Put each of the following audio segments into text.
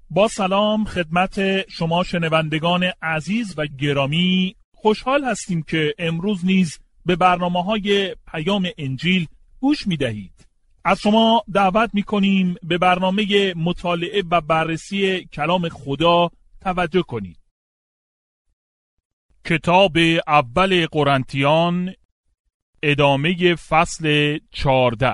با سلام خدمت شما شنوندگان عزیز و گرامی، خوشحال هستیم که امروز نیز به برنامه‌های پیام انجیل گوش می‌دهید. از شما دعوت می‌کنیم به برنامه مطالعه و بررسی کلام خدا توجه کنید. کتاب اول قرنتیان، ادامه فصل 14.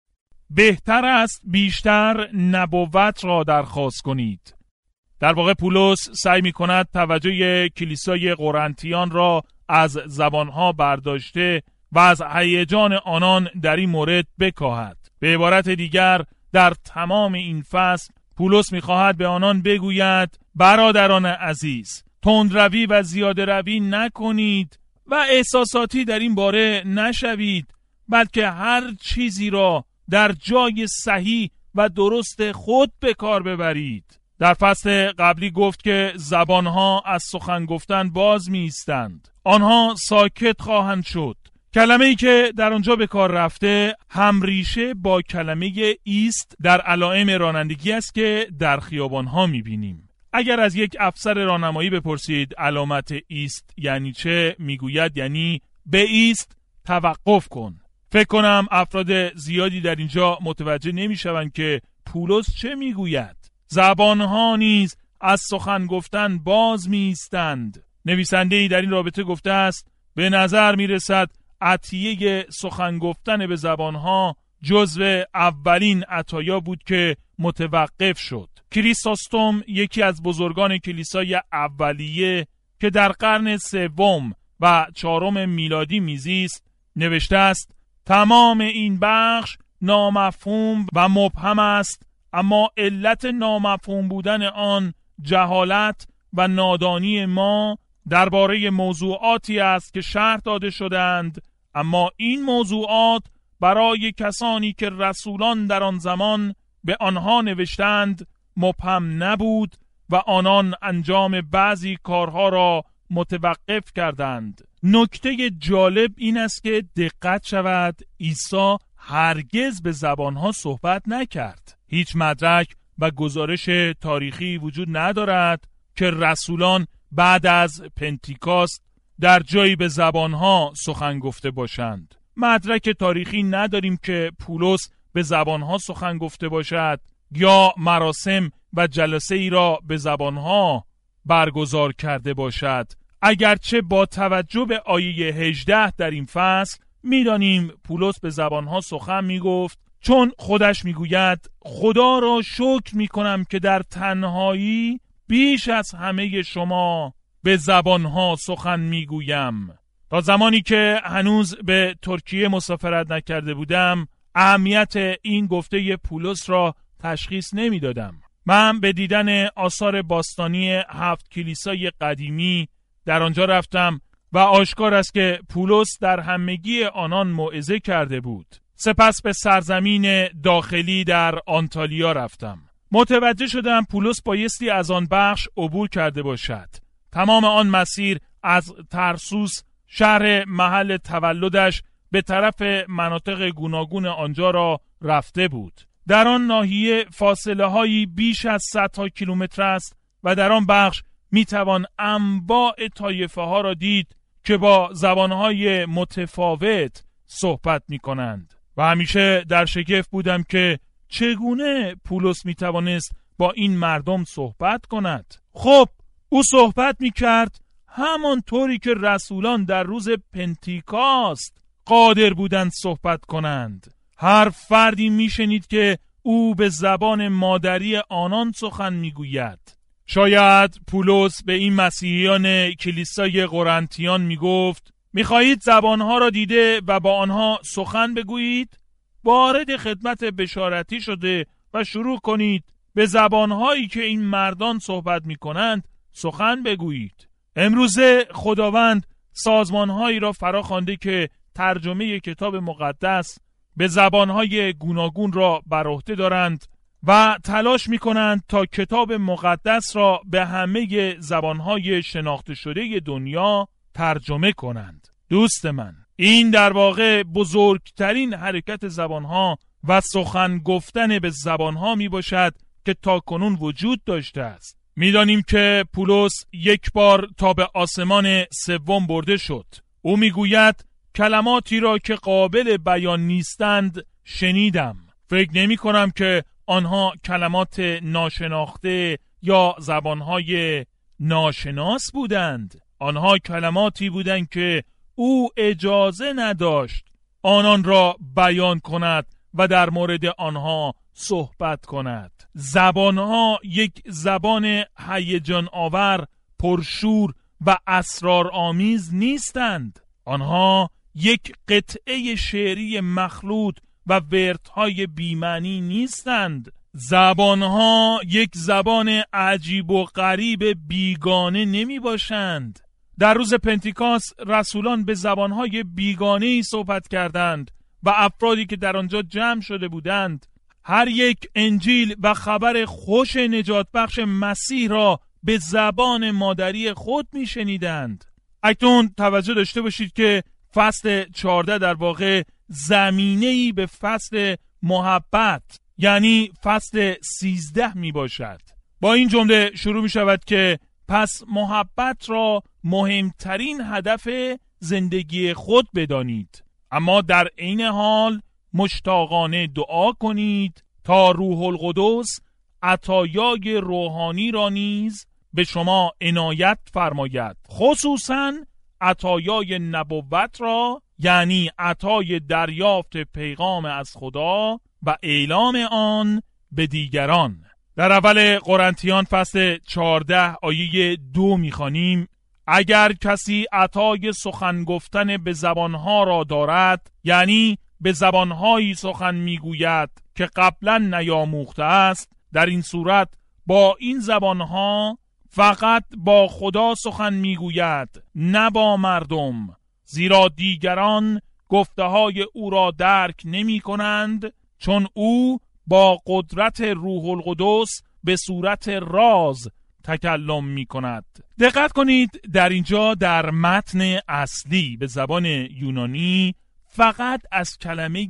بهتر است بیشتر نبوت را درخواست کنید. در واقع پولس سعی می کند توجه کلیسای قرنتیان را از زبانها برداشته و از هیجان آنان در این مورد بکاهد. به عبارت دیگر، در تمام این فصل پولس می خواهد به آنان بگوید برادران عزیز، تندروی و زیاده روی نکنید و احساساتی در این باره نشوید، بلکه هر چیزی را در جای صحیح و درست خود به کار ببرید. در فصل قبلی گفت که زبانها از سخن گفتن باز می ایستند. آنها ساکت خواهند شد. کلمه‌ای که در آنجا به کار رفته همریشه با کلمه ایست در علائم رانندگی است که در خیابانها می بینیم. اگر از یک افسر راهنمایی بپرسید علامت ایست یعنی چه، میگوید یعنی به ایست، توقف کن. فکر کنم افراد زیادی در اینجا متوجه نمیشوند که پولس چه میگوید. زبانها نیز از سخن گفتن باز میایستند. نویسنده‌ای در این رابطه گفته است به نظر میرسد عطیه سخن گفتن به زبانها جزو اولین عطایا بود که متوقف شد. کریسوستوم، یکی از بزرگان کلیسای اولیه که در قرن 3 و 4 میلادی میزیست، نوشته است تمام این بخش نامفهوم و مبهم است، اما علت نامفهوم بودن آن جهالت و نادانی ما درباره موضوعاتی است که شرح داده شدند، اما این موضوعات برای کسانی که رسولان در آن زمان به آنها نوشتند مبهم نبود و آنان انجام بعضی کارها را متوقف کردند. نکته جالب این است که دقت شود عیسی هرگز به زبانها صحبت نکرد. هیچ مدرک و گزارش تاریخی وجود ندارد که رسولان بعد از پنتیکاست در جایی به زبانها سخن گفته باشند. مدرک تاریخی نداریم که پولس به زبانها سخن گفته باشد یا مراسم و جلسه ای را به زبانها برگزار کرده باشد. اگرچه با توجه به آیه 18 در این فصل می‌دانیم پولس به زبانها سخن می‌گفت، چون خودش می‌گوید خدا را شکر می‌کنم که در تنهایی بیش از همه شما به زبانها سخن می‌گویم. تا زمانی که هنوز به ترکیه مسافرت نکرده بودم اهمیت این گفته پولس را تشخیص نمی‌دادم. من به دیدن آثار باستانی 7 کلیسای قدیمی در آنجا رفتم و آشکار است که پولس در همگی آنان موعظه کرده بود. سپس به سرزمین داخلی در آنتالیا رفتم. متوجه شدم پولس بایستی از آن بخش عبور کرده باشد. تمام آن مسیر از ترسوس، شهر محل تولدش، به طرف مناطق گوناگون آنجا را رفته بود. در آن ناحیه فاصله هایی بیش از 100 کیلومتر است و در آن بخش میتوان انواع طایفه ها را دید که با زبانهای متفاوت صحبت میکنند و همیشه در شگفت بودم که چگونه پولس میتوانست با این مردم صحبت کند. خب او صحبت میکرد همان طوری که رسولان در روز پنتیکاست قادر بودند صحبت کنند. هر فردی میشنید که او به زبان مادری آنان سخن میگوید. شاید پولس به این مسیحیان کلیسای قرنتیان میگفت میخواهید زبانها را دیده و با آنها سخن بگویید؟ وارد خدمت بشارتی شده و شروع کنید به زبانهایی که این مردان صحبت میکنند سخن بگویید. امروزه خداوند سازمانهایی را فرا خوانده که ترجمه کتاب مقدس به زبانهای گوناگون را بر عهده دارند و تلاش می‌کنند تا کتاب مقدس را به همه زبانهای شناخته شده دنیا ترجمه کنند. دوست من، این در واقع بزرگترین حرکت زبانها و سخن گفتن به زبانها می باشد که تاکنون وجود داشته است. می‌دانیم که پولس یک بار تا به آسمان سوم برده شد. او میگوید کلماتی را که قابل بیان نیستند شنیدم. فکر نمی کنم که آنها کلمات ناشناخته یا زبانهای ناشناس بودند. آنها کلماتی بودند که او اجازه نداشت آنان را بیان کند و در مورد آنها صحبت کند. زبانها یک زبان هیجان آور، پرشور و اسرارآمیز نیستند. آنها یک قطعه شعری مخلوط و ورتهای بی‌معنی نیستند. زبانها یک زبان عجیب و غریب بیگانه نمی باشند. در روز پنتیکاست رسولان به زبانهای بیگانه‌ای صحبت کردند و افرادی که در آنجا جمع شده بودند هر یک انجیل و خبر خوش نجات بخش مسیح را به زبان مادری خود می شنیدند. اکنون توجه داشته باشید که فصل 14 در واقع زمینه‌ای به فصل محبت یعنی فصل 13 می باشد. با این جمله شروع می شود که پس محبت را مهمترین هدف زندگی خود بدانید، اما در عین حال مشتاقانه دعا کنید تا روح القدس عطایای روحانی را نیز به شما عنایت فرماید، خصوصاً عطایای نبوت را، یعنی عطای دریافت پیغام از خدا و اعلام آن به دیگران. در اول قرنتیان فصل 14 آیه 2 می‌خوانیم: اگر کسی عطای سخن گفتن به زبانها را دارد، یعنی به زبانهایی سخن میگوید که قبلا نیاموخته است، در این صورت با این زبانها فقط با خدا سخن میگوید، نه با مردم، زیرا دیگران گفته های او را درک نمی کنند، چون او با قدرت روح القدس به صورت راز تکلم می کند. دقت کنید، در اینجا در متن اصلی به زبان یونانی فقط از کلمه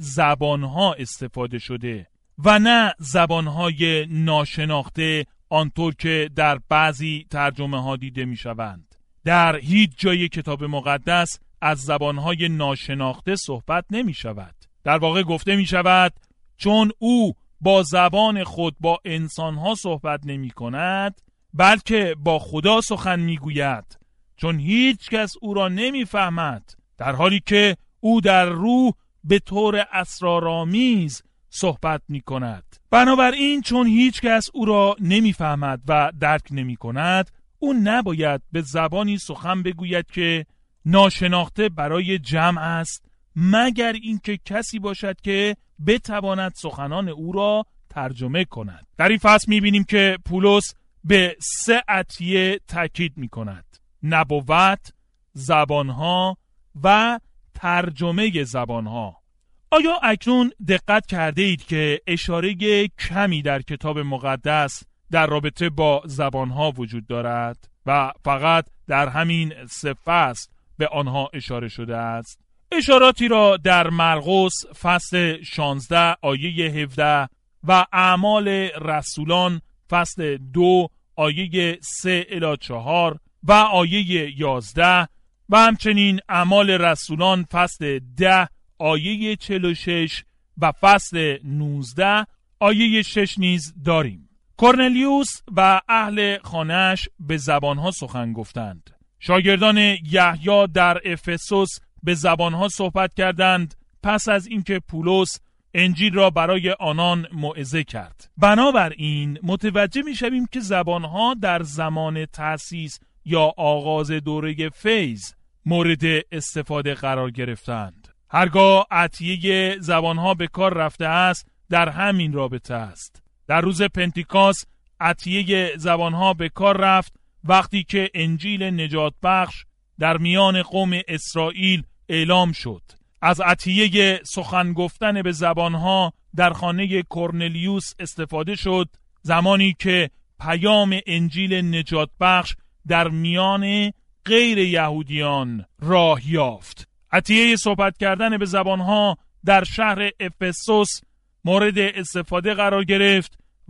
زبانها استفاده شده و نه زبانهای ناشناخته آنطور که در بعضی ترجمه ها دیده می شوند. در هیچ جای کتاب مقدس از زبانهای ناشناخته صحبت نمی شود. در واقع گفته می شود چون او با زبان خود با انسانها صحبت نمی کند، بلکه با خدا سخن می گوید، چون هیچ کس او را نمی فهمد، در حالی که او در روح به طور اسرارآمیز صحبت می کند. بنابراین چون هیچ کس او را نمی فهمد و درک نمی کند، او نباید به زبانی سخن بگوید که ناشناخته برای جمع است، مگر اینکه کسی باشد که بتواند سخنان او را ترجمه کند. در این فصل می‌بینیم که پولس به 3 عطیه تاکید می‌کند: نبوت، زبانها و ترجمه زبانها. آیا اکنون دقت کرده اید که اشاره کمی در کتاب مقدس در رابطه با زبانها وجود دارد و فقط در همین 3 فصل به آنها اشاره شده است؟ اشاراتی را در مرقس فصل 16 آیه 17 و اعمال رسولان فصل 2 آیه 3 الی 4 و آیه 11 و همچنین اعمال رسولان فصل 10 آیه 46 و فصل 19 آیه 6 نیز داریم. کرنلیوس و اهل خانه‌اش به زبانها سخن گفتند. شاگردان یحیی در افسوس به زبانها صحبت کردند پس از اینکه پولس انجیل را برای آنان موعظه کرد. بنابراین متوجه می‌شویم که زبانها در زمان تأسیس یا آغاز دوره فیض مورد استفاده قرار گرفتند. هرگاه عطیه زبانها به کار رفته است، در همین رابطه است. در روز پنتیکاست عطیه زبانها به کار رفت وقتی که انجیل نجات بخش در میان قوم اسرائیل اعلام شد. از عطیه سخن گفتن به زبانها در خانه کرنلیوس استفاده شد زمانی که پیام انجیل نجات بخش در میان غیر یهودیان راه یافت. عطیه صحبت کردن به زبانها در شهر افسوس مورد استفاده قرار گرفت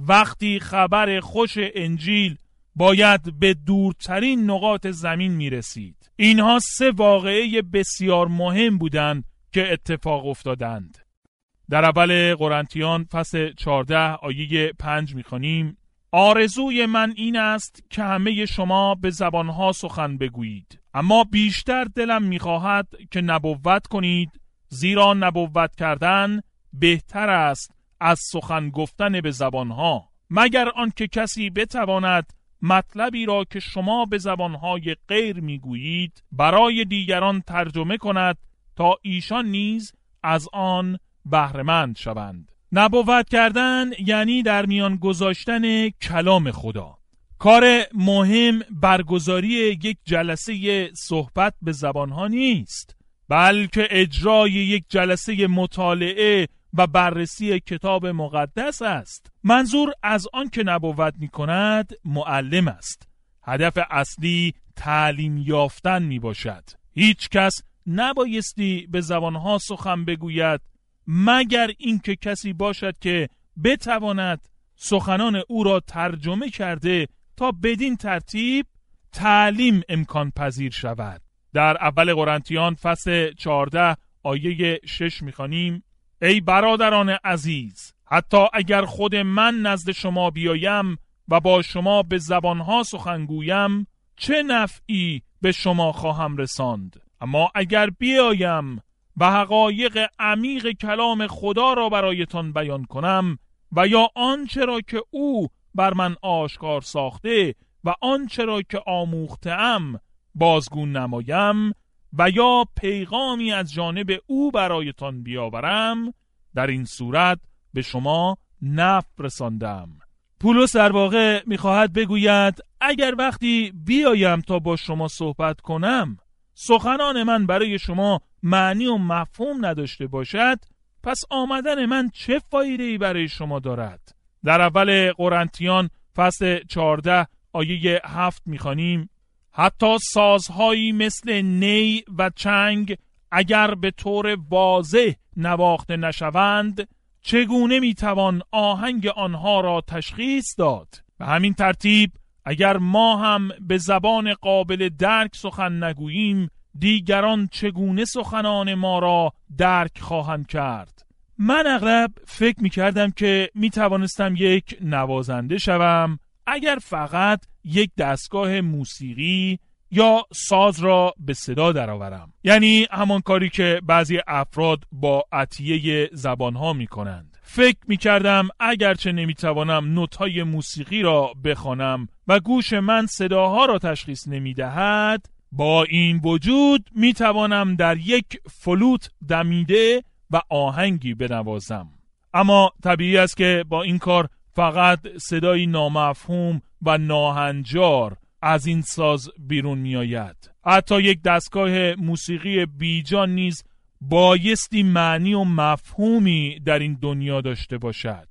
وقتی خبر خوش انجیل باید به دورترین نقاط زمین میرسید. اینها 3 واقعه بسیار مهم بودند که اتفاق افتادند. در اول قرنتیان فصل 14 آیه 5 میخوانیم: آرزوی من این است که همه شما به زبانها سخن بگویید، اما بیشتر دلم میخواهد که نبوت کنید، زیرا نبوت کردن بهتر است از سخن گفتن به زبانها، مگر آنکه کسی بتواند مطلبی را که شما به زبانهای غیر میگویید برای دیگران ترجمه کند تا ایشان نیز از آن بهره‌مند شوند. نبوت کردن یعنی در میان گذاشتن کلام خدا. کار مهم برگزاری یک جلسه صحبت به زبانها نیست، بلکه اجرای یک جلسه مطالعه و بررسی کتاب مقدس است. منظور از آن که نبوت می کند معلم است. هدف اصلی تعلیم یافتن می باشد. هیچ کس نبایستی به زبانها سخن بگوید مگر اینکه کسی باشد که بتواند سخنان او را ترجمه کرده تا بدین ترتیب تعلیم امکان پذیر شود. در اول قرنتیان فصل 14 آیه 6 می‌خوانیم: ای برادران عزیز، حتی اگر خود من نزد شما بیایم و با شما به زبانها سخن گویم، چه نفعی به شما خواهم رساند؟ اما اگر بیایم و حقایق عمیق کلام خدا را برایتان بیان کنم و یا آنچه را که او بر من آشکار ساخته و آنچه را که آموخته‌ام بازگو نمایم و یا پیغامی از جانب او برایتان بیاورم، در این صورت به شما نفع رساندم. پولس در واقع میخواهد بگوید اگر وقتی بیایم تا با شما صحبت کنم سخنان من برای شما معنی و مفهوم نداشته باشد، پس آمدن من چه فایده‌ای برای شما دارد؟ در اول قرنتیان فصل 14 آیه 7 میخوانیم: حتی سازهایی مثل نی و چنگ اگر به طور واضح نواخته نشوند، چگونه میتوان آهنگ آنها را تشخیص داد؟ به همین ترتیب اگر ما هم به زبان قابل درک سخن نگوییم، دیگران چگونه سخنان ما را درک خواهند کرد؟ من اغلب فکر میکردم که میتوانستم یک نوازنده شوم اگر فقط یک دستگاه موسیقی یا ساز را به صدا درآورم، یعنی همان کاری که بعضی افراد با عطیه زبانها میکنند. فکر میکردم اگرچه نمیتوانم نوت‌های موسیقی را بخوانم و گوش من صداها را تشخیص نمیدهد، با این وجود میتوانم در یک فلوت دمیده و آهنگی بنوازم. اما طبیعی است که با این کار فقط صدای نامفهوم و ناهنجار از این ساز بیرون می آید. حتی یک دستگاه موسیقی بیجان نیز بایستی معنی و مفهومی در این دنیا داشته باشد.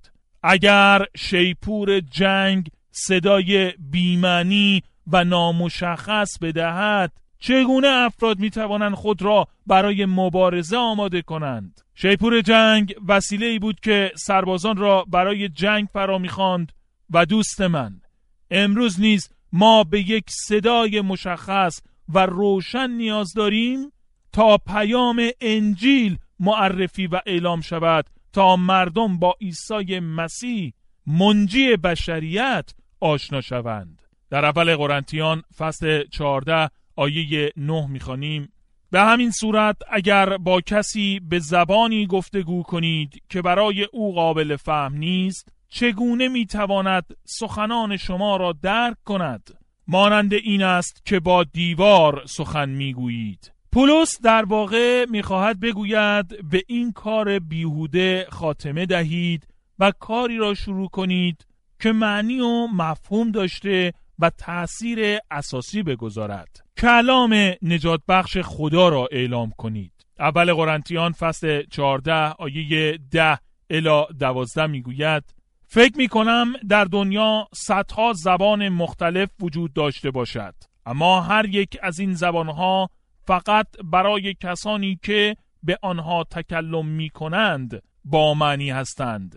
اگر شیپور جنگ صدای بی‌معنی و نامشخص بدهد، چگونه افراد می توانند خود را برای مبارزه آماده کنند؟ شیپور جنگ وسیله‌ای بود که سربازان را برای جنگ فرا می‌خواند و دوست من، امروز نیز ما به یک صدای مشخص و روشن نیاز داریم تا پیام انجیل معرفی و اعلام شود، تا مردم با عیسی مسیح منجی بشریت آشنا شوند. در اول قرنتیان فصل 14 آیه 9 می‌خوانیم: به همین صورت اگر با کسی به زبانی گفتگو کنید که برای او قابل فهم نیست، چگونه میتواند سخنان شما را درک کند؟ مانند این است که با دیوار سخن میگویید. پولس در واقع میخواهد بگوید به این کار بیهوده خاتمه دهید و کاری را شروع کنید که معنی و مفهوم داشته و تأثیر اساسی بگذارد. کلام نجات بخش خدا را اعلام کنید. اول قرنتیان فصل 14 آیه 10 الی 12 میگوید: فکر میکنم در دنیا صدها زبان مختلف وجود داشته باشد، اما هر یک از این زبانها فقط برای کسانی که به آنها تکلم میکنند با معنی هستند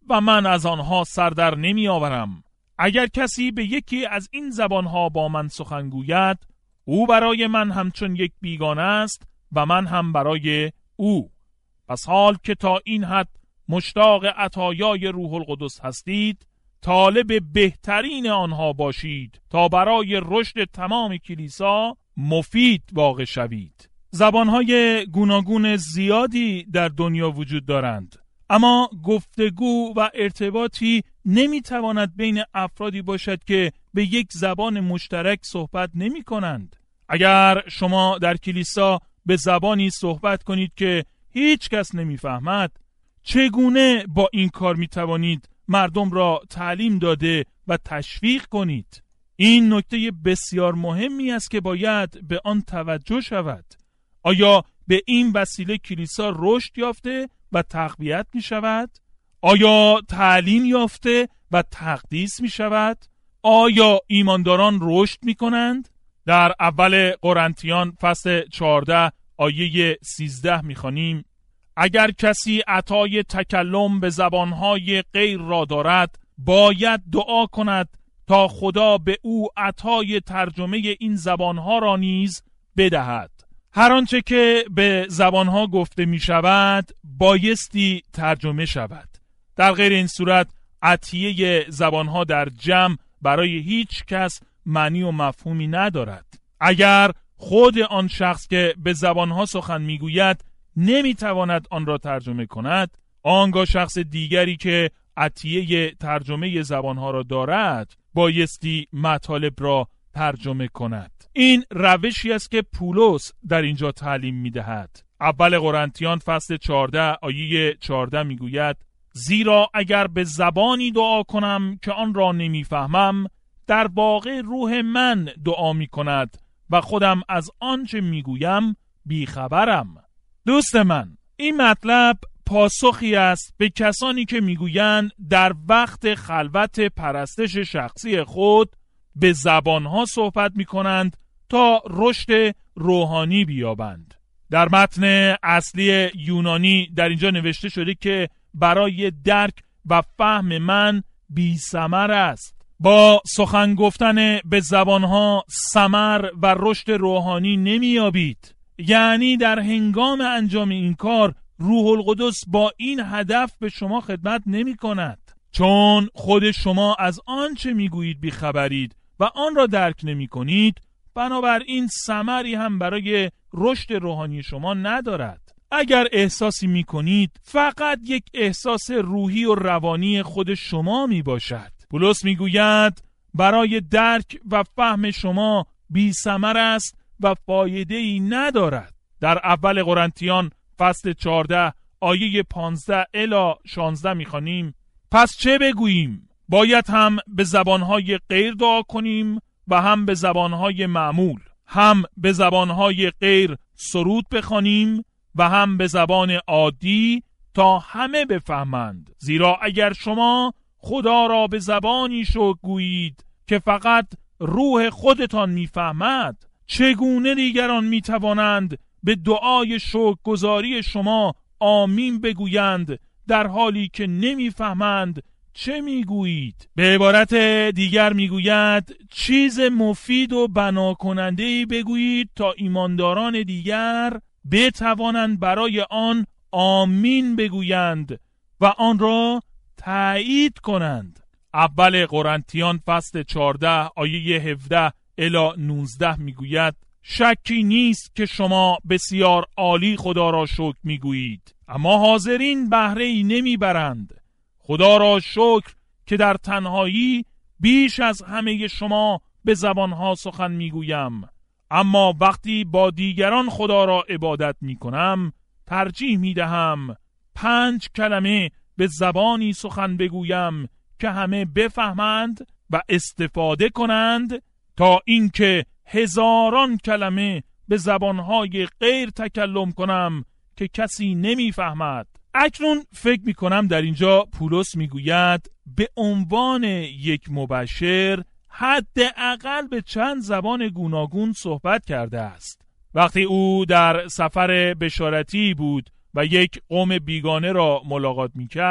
و من از آنها سر در نمی آورم. اگر کسی به یکی از این زبانها با من سخن گوید، او برای من همچون یک بیگانه است و من هم برای او. پس حال که تا این حد مشتاق عطایای روح القدس هستید، طالب بهترین آنها باشید تا برای رشد تمام کلیسا مفید واقع شوید. زبانهای گوناگون زیادی در دنیا وجود دارند، اما گفتگو و ارتباطی نمیتواند بین افرادی باشد که به یک زبان مشترک صحبت نمی کنند. اگر شما در کلیسا به زبانی صحبت کنید که هیچ کس نمیفهمد، چگونه با این کار میتوانید مردم را تعلیم داده و تشویق کنید؟ این نکته بسیار مهمی است که باید به آن توجه شود. آیا به این وسیله کلیسا رشد یافته و تقویت می شود؟ آیا تعلیم یافته و تقدیس می شود؟ آیا ایمانداران رشد می کنند؟ در اول قرنتیان فصل 14 آیه 13 می خوانیم: اگر کسی عطای تکلم به زبانهای غیر را دارد، باید دعا کند تا خدا به او عطای ترجمه این زبانها را نیز بدهد. هر آنچه که به زبانها گفته می شود بایستی ترجمه شود. در غیر این صورت عطیه زبانها در جمع برای هیچ کس معنی و مفهومی ندارد. اگر خود آن شخص که به زبانها سخن می گوید نمی تواند آن را ترجمه کند، آنگاه شخص دیگری که عطیه ترجمه زبانها را دارد بایستی مطالب را ترجمه کند. این روشی است که پولس در اینجا تعلیم می دهد. اول قرنتیان فصل 14 آیه 14 می گوید: زیرا اگر به زبانی دعا کنم که آن را نمی فهمم، در واقع روح من دعا می کند و خودم از آنچه می گویم بیخبرم. دوست من، این مطلب پاسخی است به کسانی که میگویند در وقت خلوت پرستش شخصی خود به زبانها صحبت میکنند تا رشد روحانی بیابند. در متن اصلی یونانی در اینجا نوشته شده که برای درک و فهم من بی ثمر است. با سخن گفتن به زبانها ثمر و رشد روحانی نمیابید. یعنی در هنگام انجام این کار روح القدس با این هدف به شما خدمت نمی کند، چون خود شما از آنچه میگویید بیخبرید و آن را درک نمی کنید. بنابراین ثمری هم برای رشد روحانی شما ندارد. اگر احساسی می کنید فقط یک احساس روحی و روانی خود شما می باشد. پولس می گوید برای درک و فهم شما بی ثمر است و فایده‌ای ندارد. در اول قرنتیان فصل 14 آیه 15 الی 16 می‌خوانیم: پس چه بگوییم؟ باید هم به زبانهای غیر دعا کنیم و هم به زبانهای معمول، هم به زبانهای غیر سرود بخوانیم و هم به زبان عادی، تا همه بفهمند. زیرا اگر شما خدا را به زبانی شکر گویید که فقط روح خودتان میفهمد، چگونه دیگران میتوانند به دعای شکرگزاری شما آمین بگویند در حالی که نمیفهمند چه میگویید؟ به عبارت دیگر میگوید چیز مفید و بناکننده‌ای بگویید تا ایمانداران دیگر بتوانند برای آن آمین بگویند و آن را تایید کنند. اول قرنتیان فصل 14 آیه 17 الی 19 میگوید: شکی نیست که شما بسیار عالی خدا را شکر میگویید، اما حاضرین بهره‌ای نمیبرند. خدا را شکر که در تنهایی بیش از همه شما به زبانها سخن میگویم، اما وقتی با دیگران خدا را عبادت میکنم ترجیح میدهم 5 کلمه به زبانی سخن بگویم که همه بفهمند و استفاده کنند، تا اینکه هزاران کلمه به زبانهای غیر تکلم کنم که کسی نمیفهمد. اکنون فکر میکنم در اینجا پولس میگوید به عنوان یک مبشر حداقل به چند زبان گوناگون صحبت کرده است. وقتی او در سفر بشارتی بود و یک قوم بیگانه را ملاقات میکرد،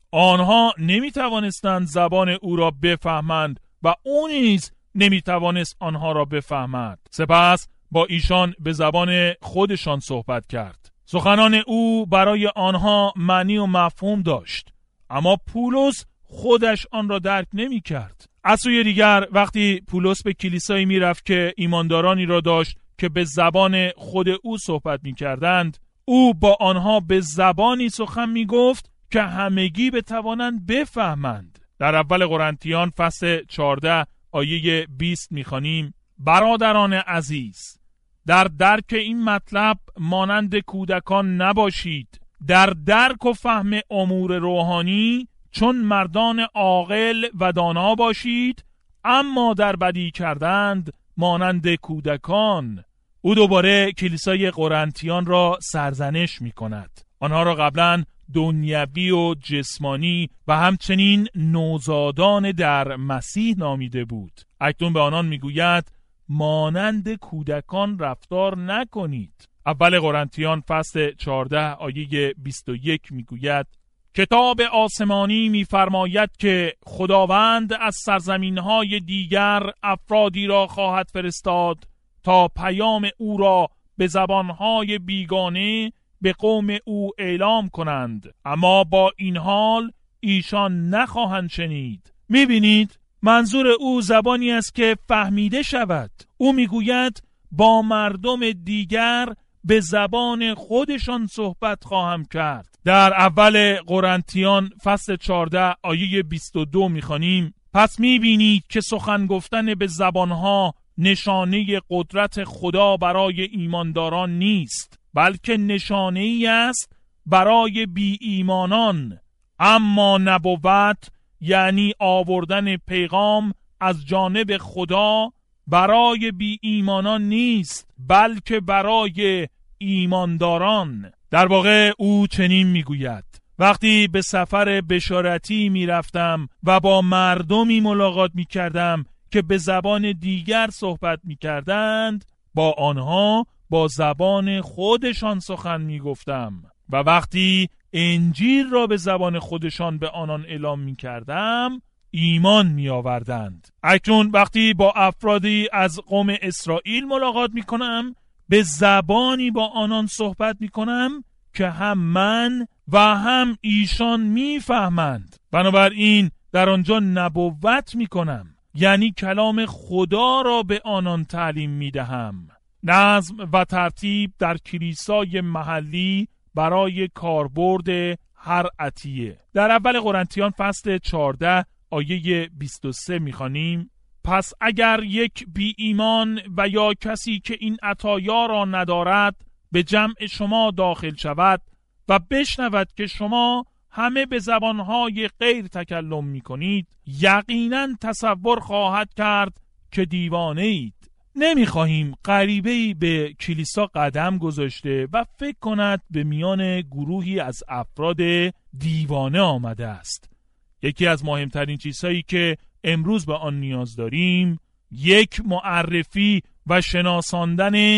آنها نمیتوانستند زبان او را بفهمند و او نیز نمیتوانست آنها را بفهمد. سپس با ایشان به زبان خودشان صحبت کرد. سخنان او برای آنها معنی و مفهوم داشت، اما پولس خودش آن را درک نمی کرد. از سوی دیگر وقتی پولس به کلیسایی می رفت که ایماندارانی را داشت که به زبان خود او صحبت می کردند، او با آنها به زبانی سخن می گفت که همگی بتوانند بفهمند. در اول قرنتیان فصل 14 آیه 20 می خوانیم: برادران عزیز، در درک این مطلب مانند کودکان نباشید. در درک و فهم امور روحانی چون مردان عاقل و دانا باشید، اما در بدی کردند مانند کودکان. او دوباره کلیسای قرنتیان را سرزنش می کند. آنها را قبلا دنیوی و جسمانی و همچنین نوزادان در مسیح نامیده بود. اکنون به آنان می گوید مانند کودکان رفتار نکنید. اول قرنتیان فصل 14 آیه 21 می گوید: کتاب آسمانی می‌فرماید که خداوند از سرزمین‌های دیگر افرادی را خواهد فرستاد تا پیام او را به زبان‌های بیگانه به قوم او اعلام کنند، اما با این حال ایشان نخواهند شنید. می‌بینید منظور او زبانی است که فهمیده شود. او می‌گوید با مردم دیگر به زبان خودشان صحبت خواهم کرد. در اول قرنتیان فصل 14 آیه 22 می‌خوانیم: پس می‌بینید که سخن گفتن به زبانها نشانه قدرت خدا برای ایمانداران نیست، بلکه نشانه‌ای است برای بی ایمانان. اما نبوت یعنی آوردن پیغام از جانب خدا برای بی ایمانان نیست، بلکه برای ایمانداران. در واقع او چنین میگوید: وقتی به سفر بشارتی میرفتم و با مردمی ملاقات میکردم که به زبان دیگر صحبت میکردند، با آنها با زبان خودشان سخن میگفتم و وقتی انجیل را به زبان خودشان به آنان اعلام میکردم ایمان میآوردند. اکنون وقتی با افرادی از قوم اسرائیل ملاقات میکنم، به زبانی با آنان صحبت میکنم که هم من و هم ایشان میفهمند. بنابراین در آنجا نبوت میکنم، یعنی کلام خدا را به آنان تعلیم میدهم. نظم و ترتیب در کلیسای محلی برای کاربرد هر عطیه. در اول قرنتیان فصل 14 آیه 23 میخوانیم: پس اگر یک بی ایمان و یا کسی که این عطایا را ندارد به جمع شما داخل شود و بشنود که شما همه به زبانهای غیر تکلم میکنید، یقینا تصور خواهد کرد که دیوانه اید. نمیخواهیم غریبه‌ای به کلیسا قدم گذاشته و فکر کند به میان گروهی از افراد دیوانه آمده است. یکی از مهمترین چیزهایی که امروز به آن نیاز داریم یک معرفی و شناساندن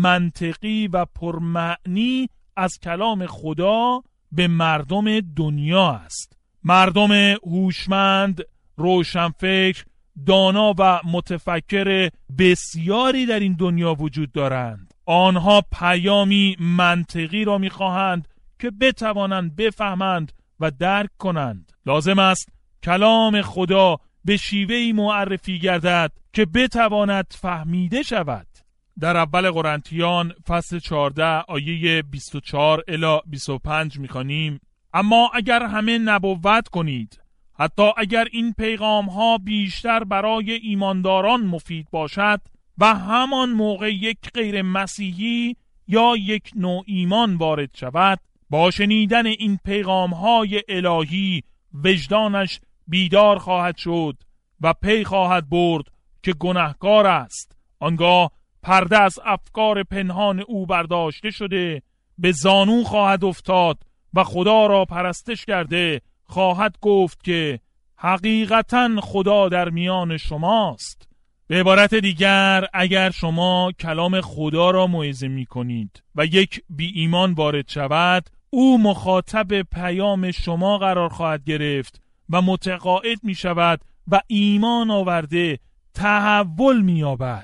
منطقی و پرمعنی از کلام خدا به مردم دنیا است. مردم هوشمند، روشنفکر، دانا و متفکر بسیاری در این دنیا وجود دارند. آنها پیامی منطقی را می‌خواهند که بتوانند بفهمند و درک کنند. لازم است کلام خدا به شیوهی معرفی گردد که بتواند فهمیده شود. در اول قرنتیان فصل 14 آیه 24 الی 25 می‌خوانیم: اما اگر همه نبوت کنید، حتی اگر این پیغام ها بیشتر برای ایمانداران مفید باشد و همان موقع یک غیر مسیحی یا یک نوع ایمان وارد شود، با شنیدن این پیغام های الهی وجدانش بیدار خواهد شد و پی خواهد برد که گناهکار است. آنگاه پرده از افکار پنهان او برداشته شده، به زانو خواهد افتاد و خدا را پرستش کرده خواهد گفت که حقیقتاً خدا در میان شماست. به عبارت دیگر، اگر شما کلام خدا را موعظه می کنید و یک بی ایمان وارد شود، او مخاطب پیام شما قرار خواهد گرفت و متقاعد می شود و ایمان آورده تحول می یابد.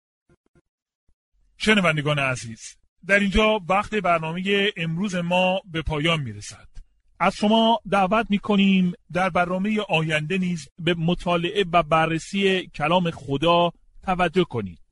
شنوندگان عزیز، در اینجا وقت برنامه امروز ما به پایان می رسد. از شما دعوت می کنیم در برنامه آینده نیز به مطالعه و بررسی کلام خدا توجه کنید.